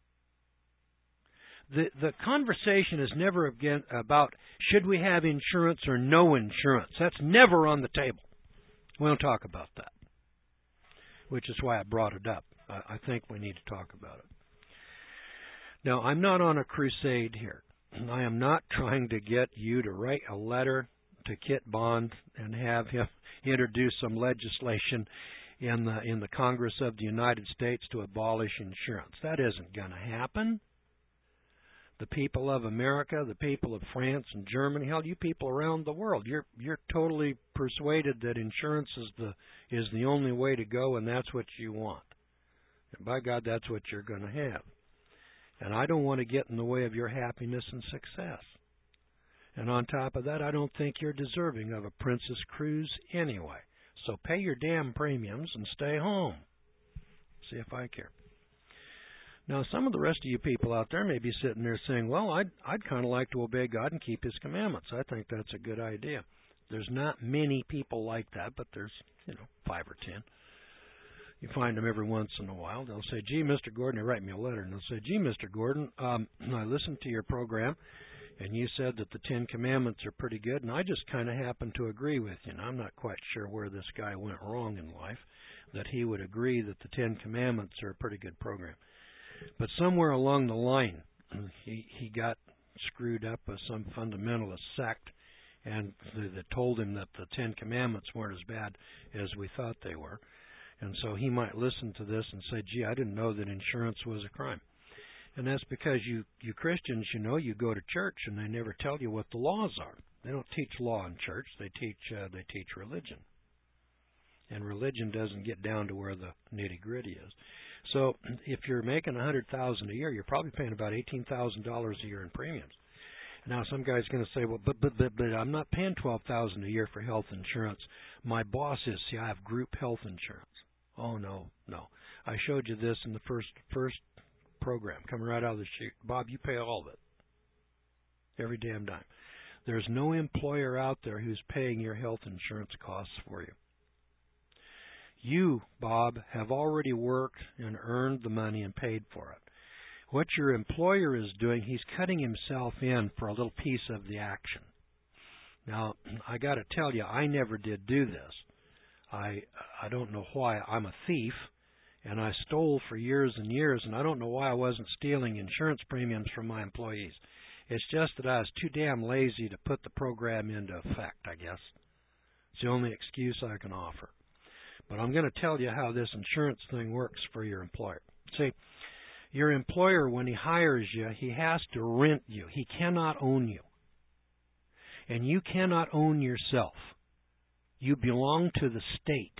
A: The conversation is never again about should we have insurance or no insurance. That's never on the table. We don't talk about that, which is why I brought it up. I think we need to talk about it. Now, I'm not on a crusade here. I am not trying to get you to write a letter to Kit Bond and have him introduce some legislation in the Congress of the United States to abolish insurance. That isn't going to happen. The people of America, the people of France and Germany, hell, you people around the world, you're totally persuaded that insurance is the only way to go, and that's what you want. And by God, that's what you're going to have. And I don't want to get in the way of your happiness and success. And on top of that, I don't think you're deserving of a princess cruise anyway. So pay your damn premiums and stay home. See if I care. Now, some of the rest of you people out there may be sitting there saying, well, I'd kind of like to obey God and keep His commandments. I think that's a good idea. There's not many people like that, but there's, 5 or 10. You find them every once in a while. They'll say, gee, Mr. Gordon, they write me a letter, and they'll say, gee, Mr. Gordon, I listened to your program, and you said that the 10 Commandments are pretty good, and I just kind of happen to agree with you. And I'm not quite sure where this guy went wrong in life, that he would agree that the 10 Commandments are a pretty good program. But somewhere along the line, he got screwed up with some fundamentalist sect, and they told him that the 10 Commandments weren't as bad as we thought they were. And so he might listen to this and say, gee, I didn't know that insurance was a crime. And that's because you Christians, you go to church and they never tell you what the laws are. They don't teach law in church. They teach religion. And religion doesn't get down to where the nitty-gritty is. So if you're making $100,000 a year, you're probably paying about $18,000 a year in premiums. Now, some guy's going to say, well, but I'm not paying $12,000 a year for health insurance. My boss is. See, I have group health insurance. Oh, no. I showed you this in the first program, coming right out of the chute. Bob, you pay all of it. Every damn dime. There's no employer out there who's paying your health insurance costs for you. You, Bob, have already worked and earned the money and paid for it. What your employer is doing, he's cutting himself in for a little piece of the action. Now, I got to tell you, I never did do this. I don't know why. I'm a thief, and I stole for years and years, and I don't know why I wasn't stealing insurance premiums from my employees. It's just that I was too damn lazy to put the program into effect, I guess. It's the only excuse I can offer. But I'm going to tell you how this insurance thing works for your employer. See, your employer, when he hires you, he has to rent you. He cannot own you. And you cannot own yourself. You belong to the state.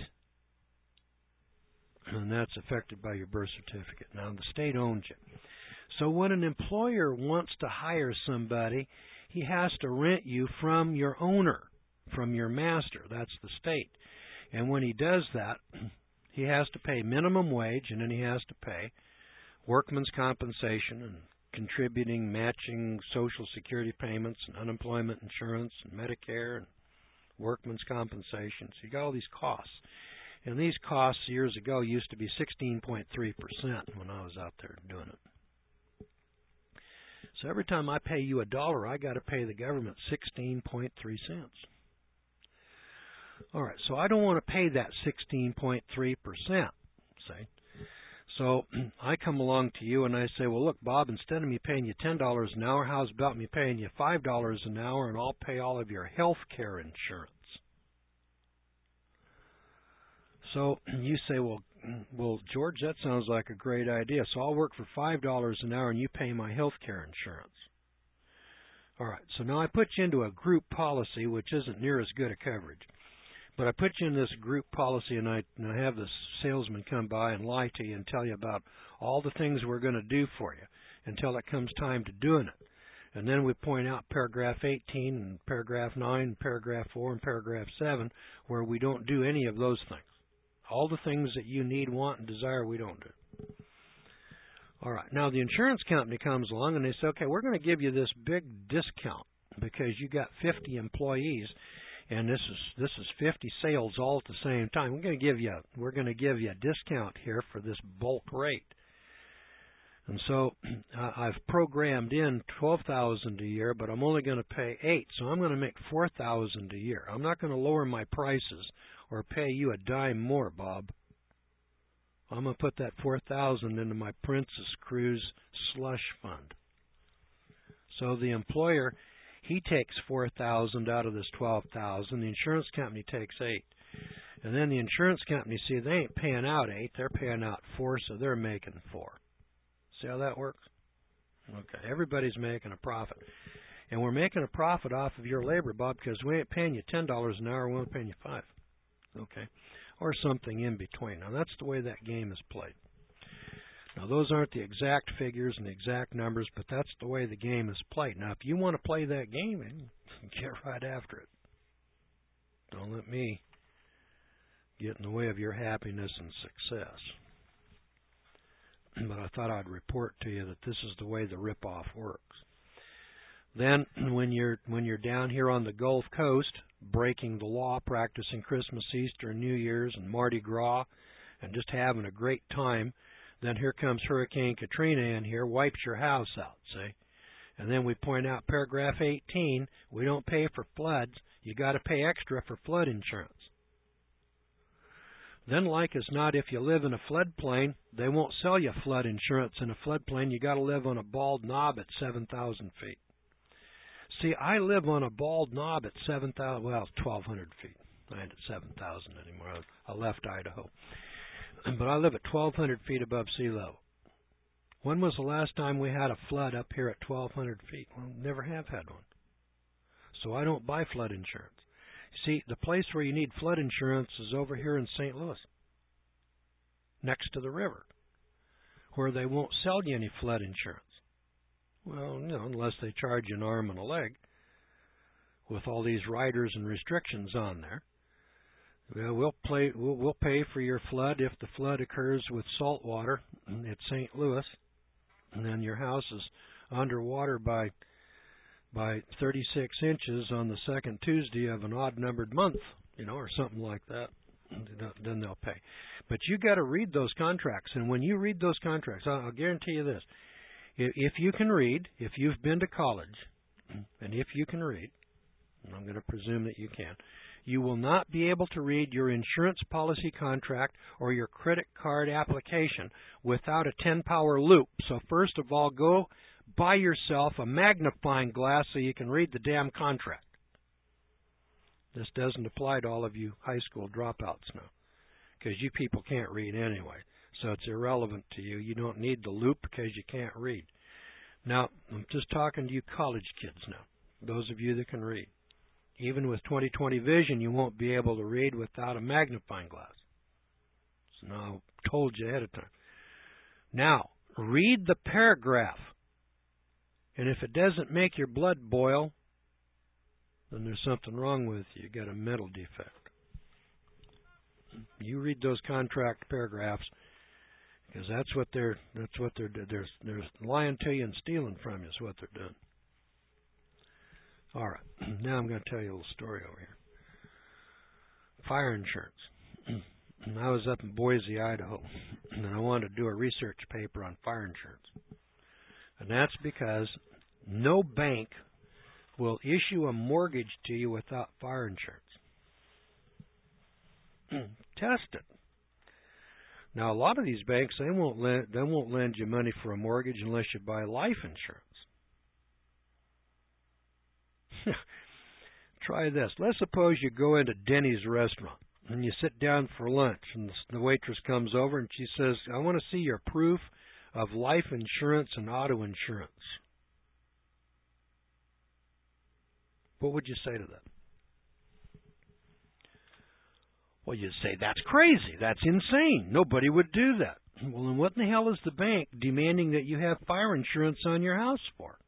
A: And that's affected by your birth certificate. Now, the state owns you. So when an employer wants to hire somebody, he has to rent you from your owner, from your master. That's the state. And when he does that, he has to pay minimum wage, and then he has to pay workman's compensation and contributing, matching Social Security payments and unemployment insurance and Medicare and workman's compensation. So you got all these costs. And these costs years ago used to be 16.3% when I was out there doing it. So every time I pay you $1, I got to pay the government 16.3 cents. All right, so I don't want to pay that 16.3%, see? So I come along to you and I say, well, look, Bob, instead of me paying you $10 an hour, how's about me paying you $5 an hour, and I'll pay all of your health care insurance? So you say, well, George, that sounds like a great idea. So I'll work for $5 an hour and you pay my health care insurance. All right, so now I put you into a group policy, which isn't near as good a coverage. But I put you in this group policy, and I have this salesman come by and lie to you and tell you about all the things we're going to do for you until it comes time to doing it. And then we point out paragraph 18 and paragraph 9 and paragraph 4 and paragraph 7 where we don't do any of those things. All the things that you need, want, and desire, we don't do. All right. Now, the insurance company comes along, and they say, okay, we're going to give you this big discount because you got 50 employees, and this is 50 sales all at the same time. We're going to give you a discount here for this bulk rate. And so I've programmed in $12,000 a year, but I'm only going to pay $8,000, so I'm going to make $4,000 a year. I'm not going to lower my prices or pay you a dime more, Bob. I'm going to put that $4,000 into my Princess Cruise slush fund. So the employer, he takes $4,000 out of this $12,000. The insurance company takes $8,000. And then the insurance company, see, they ain't paying out $8,000. They're paying out $4,000, so they're making $4,000. See how that works? Okay, everybody's making a profit. And we're making a profit off of your labor, Bob, because we ain't paying you $10 an hour, we're only paying you $5,000. Okay, or something in between. Now, that's the way that game is played. Now, those aren't the exact figures and the exact numbers, but that's the way the game is played. Now, if you want to play that game, get right after it. Don't let me get in the way of your happiness and success. But I thought I'd report to you that this is the way the rip-off works. Then, when you're down here on the Gulf Coast, breaking the law, practicing Christmas, Easter, and New Year's, and Mardi Gras, and just having a great time, then here comes Hurricane Katrina in here, wipes your house out, see? And then we point out paragraph 18, we don't pay for floods. You got to pay extra for flood insurance. Then, like as not, if you live in a floodplain, they won't sell you flood insurance in a floodplain. You got to live on a bald knob at 7,000 feet. See, I live on a bald knob at 7,000, well, 1,200 feet. I ain't at 7,000 anymore. I left Idaho. But I live at 1,200 feet above sea level. When was the last time we had a flood up here at 1,200 feet? Well, never have had one. So I don't buy flood insurance. See, the place where you need flood insurance is over here in St. Louis, next to the river, where they won't sell you any flood insurance. Well, unless they charge you an arm and a leg with all these riders and restrictions on there. Well, we'll pay for your flood if the flood occurs with salt water at St. Louis, and then your house is underwater by 36 inches on the second Tuesday of an odd-numbered month, or something like that. Then they'll pay. But you got to read those contracts, and when you read those contracts, I'll guarantee you this: if you can read, if you've been to college, and if you can read, and I'm going to presume that you can, you will not be able to read your insurance policy contract or your credit card application without a 10-power loop. So first of all, go buy yourself a magnifying glass so you can read the damn contract. This doesn't apply to all of you high school dropouts now, because you people can't read anyway. So it's irrelevant to you. You don't need the loop because you can't read. Now, I'm just talking to you college kids now, those of you that can read. Even with 20/20 vision, you won't be able to read without a magnifying glass. So now I told you ahead of time. Now, read the paragraph. And if it doesn't make your blood boil, then there's something wrong with you. You got a mental defect. You read those contract paragraphs, because that's what they're they're lying to you and stealing from you is what they're doing. All right, now I'm going to tell you a little story over here. Fire insurance. I was up in Boise, Idaho, and I wanted to do a research paper on fire insurance. And that's because no bank will issue a mortgage to you without fire insurance. Test it. Now, a lot of these banks, they won't lend you money for a mortgage unless you buy life insurance. Try this. Let's suppose you go into Denny's restaurant and you sit down for lunch, and the waitress comes over and she says, "I want to see your proof of life insurance and auto insurance." What would you say to that? Well, you'd say, "That's crazy. That's insane. Nobody would do that." Well, then what in the hell is the bank demanding that you have fire insurance on your house for?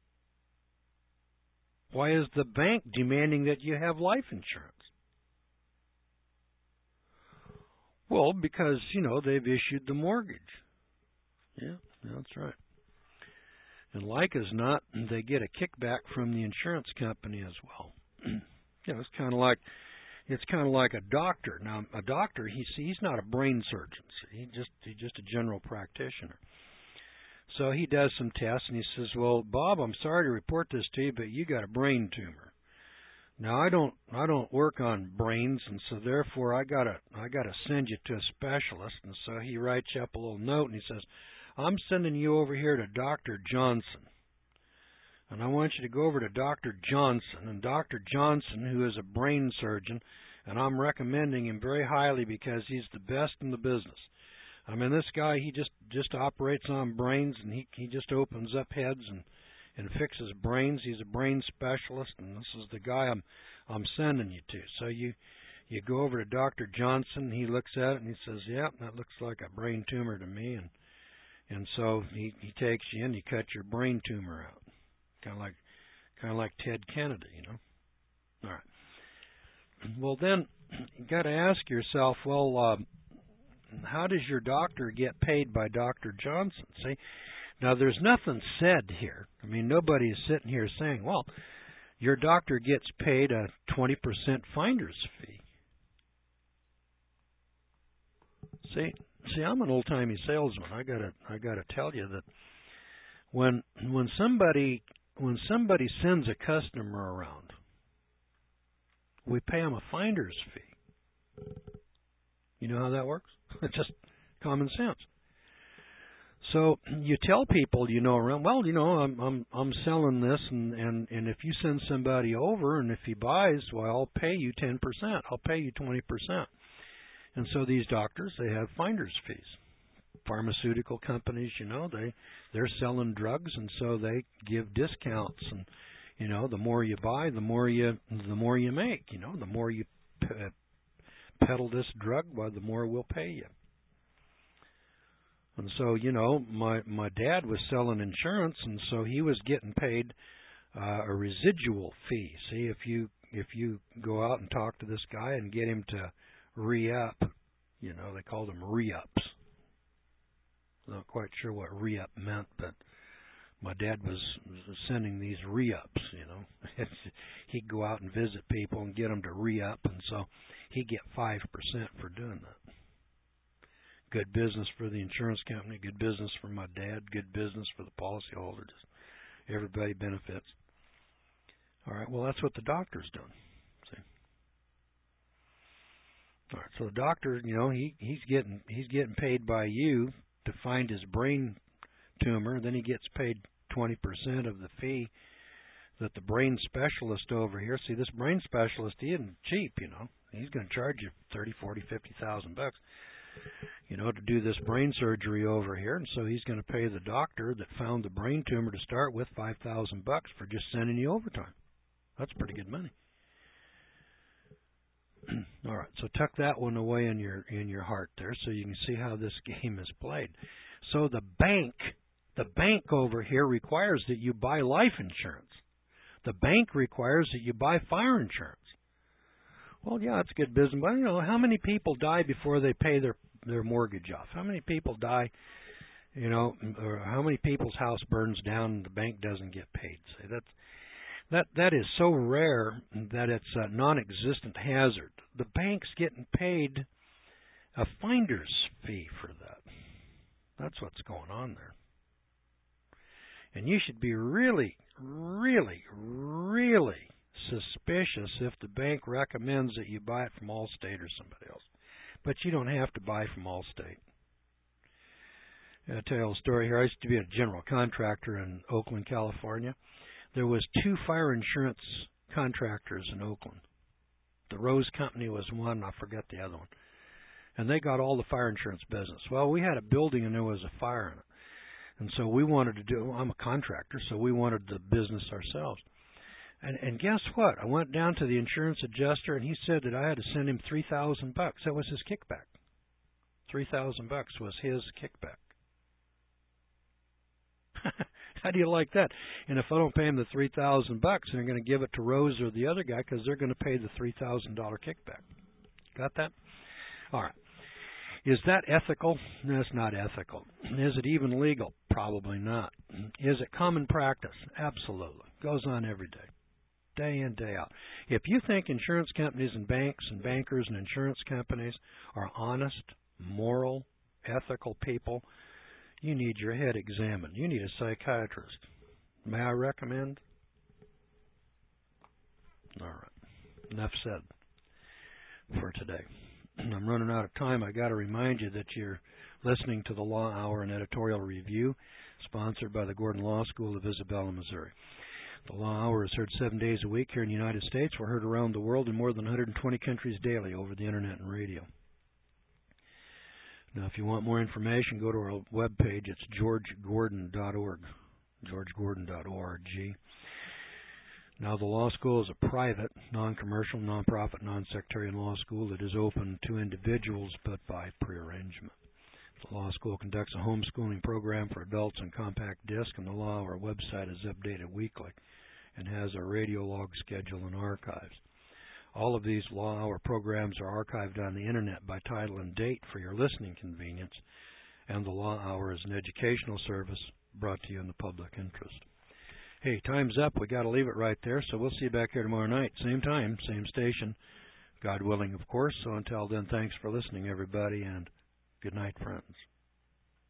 A: Why is the bank demanding that you have life insurance? Well, because, they've issued the mortgage. Yeah, that's right. And like as not, they get a kickback from the insurance company as well. It's kind of like a doctor. Now, a doctor, he's not a brain surgeon. He's just a general practitioner. So he does some tests and he says, "Well, Bob, I'm sorry to report this to you, but you got a brain tumor." Now, I don't work on brains, and so therefore I gotta send you to a specialist. And so he writes you up a little note and he says, "I'm sending you over here to Dr. Johnson. And I want you to go over to Dr. Johnson. And Dr. Johnson, who is a brain surgeon, and I'm recommending him very highly because he's the best in the business. I mean, this guy, he just operates on brains, and he just opens up heads and fixes brains. He's a brain specialist, and this is the guy I'm sending you to." So you go over to Dr. Johnson. He looks at it and he says, "Yeah, that looks like a brain tumor to me." And so he takes you in. He cuts your brain tumor out, kind of like Ted Kennedy, All right. Well, then you got to ask yourself, well, how does your doctor get paid by Dr. Johnson? See, now there's nothing said here. I mean, nobody is sitting here saying, well, your doctor gets paid a 20% finder's fee. See, I'm an old-timey salesman. I gotta tell you that when somebody sends a customer around, we pay them a finder's fee. You know how that works? It's just common sense. So you tell people, around, well, I'm selling this, and if you send somebody over, and if he buys, well, I'll pay you 10%. I'll pay you 20%. And so these doctors, they have finder's fees. Pharmaceutical companies, they're selling drugs, and so they give discounts. And the more you buy, the more you make. The more you peddle this drug, well, the more we'll pay you. And so, my dad was selling insurance, and so he was getting paid a residual fee. See, if you go out and talk to this guy and get him to re-up, they called them re-ups. Not quite sure what re-up meant, but my dad was sending these re-ups, He'd go out and visit people and get them to re-up, and so he'd get 5% for doing that. Good business for the insurance company, good business for my dad, good business for the policyholder. Just everybody benefits. All right, well, that's what the doctor's done. See? All right, so the doctor, he's getting paid by you to find his brain tumor. Then he gets paid 20% of the fee that the brain specialist over here. See, this brain specialist, he isn't cheap. He's going to charge you $30,000, $40,000, $50,000. To do this brain surgery over here, and so he's going to pay the doctor that found the brain tumor to start with $5,000 for just sending you overtime. That's pretty good money. All right, so tuck that one away in your heart there, so you can see how this game is played. So the bank over here requires that you buy life insurance. The bank requires that you buy fire insurance. Well, yeah, it's good business, but how many people die before they pay their mortgage off? How many people die, or how many people's house burns down and the bank doesn't get paid? Say that is so rare that it's a non-existent hazard. The bank's getting paid a finder's fee for that. That's what's going on there. And you should be really, really, really suspicious if the bank recommends that you buy it from Allstate or somebody else. But you don't have to buy from Allstate. I'll tell you a story here. I used to be a general contractor in Oakland, California. There was 2 fire insurance contractors in Oakland. The Rose Company was one, I forget the other one. And they got all the fire insurance business. Well, we had a building and there was a fire in it. And so we wanted to I'm a contractor, so we wanted the business ourselves. And guess what? I went down to the insurance adjuster, and he said that I had to send him $3,000. That was his kickback. $3,000 was his kickback. How do you like that? And if I don't pay him the $3,000, they're going to give it to Rose or the other guy because they're going to pay the $3,000 kickback. Got that? All right. Is that ethical? No, it's not ethical. Is it even legal? Probably not. Is it common practice? Absolutely. Goes on every day. Day in, day out. If you think insurance companies and banks and bankers and insurance companies are honest, moral, ethical people, you need your head examined. You need a psychiatrist. May I recommend? All right. Enough said for today. I'm running out of time. I got to remind you that you're listening to the Law Hour and Editorial Review, sponsored by the Gordon Law School of Isabella, Missouri. The Law Hour is heard 7 days a week here in the United States. We're heard around the world in more than 120 countries daily over the Internet and radio. Now, if you want more information, go to our webpage. It's georgegordon.org, georgegordon.org. Now, the law school is a private, non-commercial, non-profit, non-sectarian law school that is open to individuals but by prearrangement. The law school conducts a homeschooling program for adults on compact disc, and the Law Hour website is updated weekly and has a radio log schedule and archives. All of these Law Hour programs are archived on the Internet by title and date for your listening convenience, and the Law Hour is an educational service brought to you in the public interest. Hey, time's up. We got to leave it right there, so we'll see you back here tomorrow night. Same time, same station, God willing, of course. So until then, thanks for listening, everybody, and good night, friends.